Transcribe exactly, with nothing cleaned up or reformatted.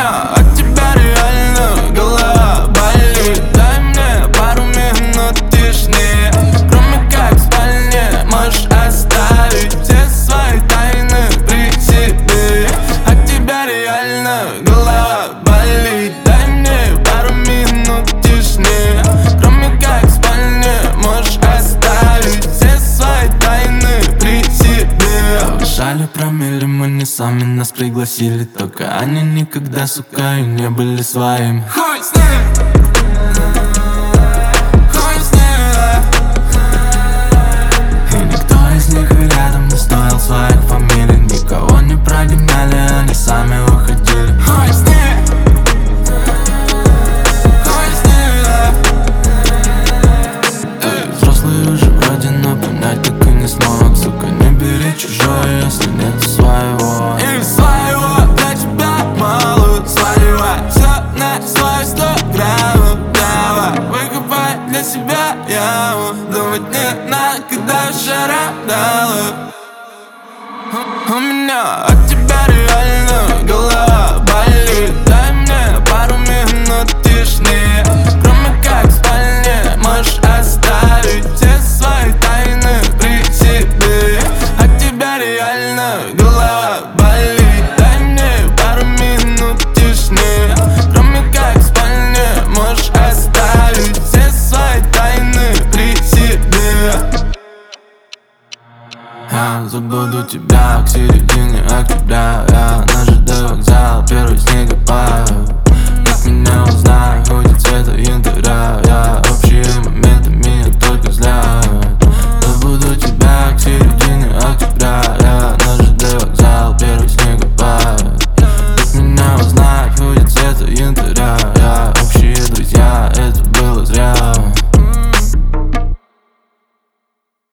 меня от тебя реально голова болит. Дай мне пару минут тишины, кроме как в спальне можешь оставить все свои тайны при себе. От тебя реально голова болит. Дай мне пару минут тишины, кроме как в спальне можешь оставить все свои тайны при себе. Жаль, промели мы не сами, нас пригласили, только они никогда, сука, и не были своими. Хуй с ним! Хуй с ним! И никто из них рядом не стоил своих фамилий. Никого не прогоняли, они сами уходили. Хуй с ним! Хуй с ним! Взрослый уже вроде, но понять так и не смог. Сука, не бери чужое, если нет своего. И своего для тебя мало. Сливай все на свой сто граммов. Давай, выкопай для себя яму. Думать не надо, когда уже радало. У меня от тебя реально голова болит. Дай мне пару минут тишины, кроме как в спальне можешь оставить все свои тайны при себе. От тебя реально голова болит. Дай мне пару минут тишины, кроме как в спальне можешь оставить все свои тайны при себе. Я забуду тебя к середине октября. Я на ЖД вокзал, первый снегопад. Как меня узнать, ходит цвета янтаря. Я общие моменты меня только зля.